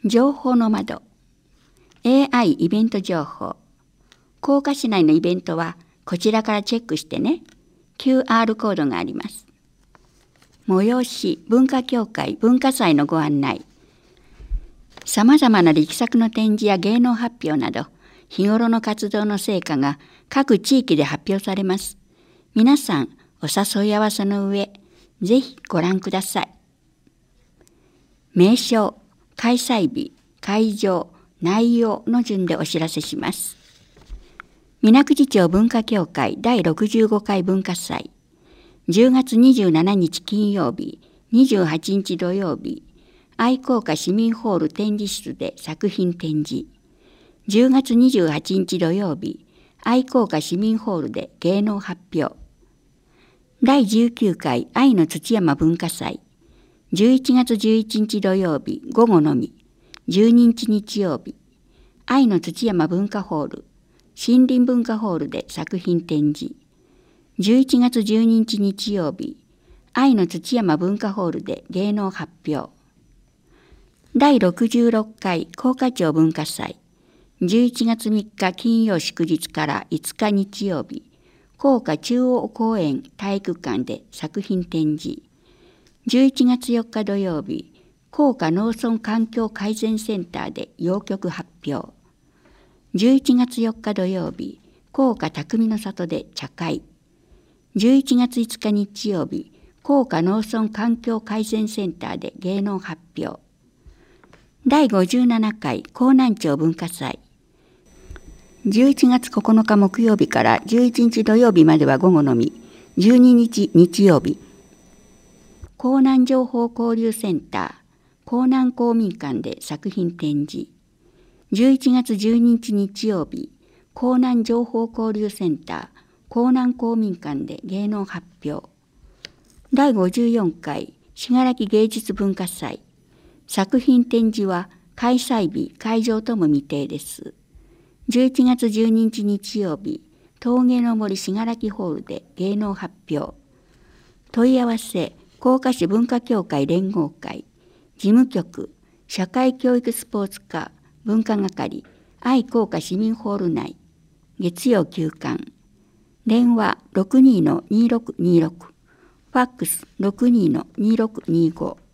情報の窓 AI イベント情報。甲賀市内のイベントはこちらからチェックしてね。QR コードがあります。催し文化協会文化祭のご案内。さまざまな力作の展示や芸能発表など日頃の活動の成果が各地域で発表されます。皆さんお誘い合わせの上、ぜひご覧ください。名称、開催日、会場、内容の順でお知らせします。水口町文化協会第65回文化祭、10月27日金曜日、28日土曜日、愛好家市民ホール展示室で作品展示。10月28日土曜日、愛好家市民ホールで芸能発表。第19回愛の土山文化祭、11月11日土曜日午後のみ、12日日曜日、愛の土山文化ホール、森林文化ホールで作品展示。11月12日日曜日、愛の土山文化ホールで芸能発表。第66回甲賀町文化祭、11月3日金曜祝日から5日日曜日、甲賀中央公園体育館で作品展示。11月4日土曜日、甲賀農村環境改善センターで謡曲発表。11月4日土曜日、甲賀匠の里で茶会。11月5日日曜日、甲賀農村環境改善センターで芸能発表。第57回甲南町文化祭。11月9日木曜日から11日土曜日までは午後のみ、12日日曜日、甲南情報交流センター、甲南公民館で作品展示。11月12日日曜日、甲南情報交流センター、甲南公民館で芸能発表。第54回信楽芸術文化祭。作品展示は開催日、会場とも未定です。11月12日日曜日、峠の森信楽ホールで芸能発表。問い合わせ、甲賀市文化協会連合会、事務局、社会教育スポーツ課、文化係、愛甲賀市民ホール内、月曜休館。電話 62-2626、ファックス 62-2625。